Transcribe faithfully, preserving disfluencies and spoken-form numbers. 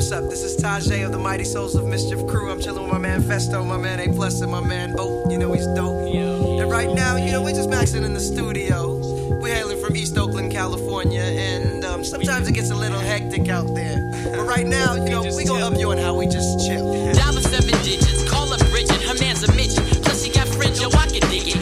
what's up? This is Tajay of the Mighty Souls of Mischief crew. I'm chilling with my man Festo, my man A Plus, and my man Bo. You know he's dope. Yeah. And right now, you know, we're just maxing in the studio. We're hailing from East Oakland, California, and um, sometimes it gets a little hectic out there. But right now, you know, we gonna up you on how we just chill. Dollar seven digits, call up Bridget, her man's a midget. Plus he got fringe, yo, I can dig it.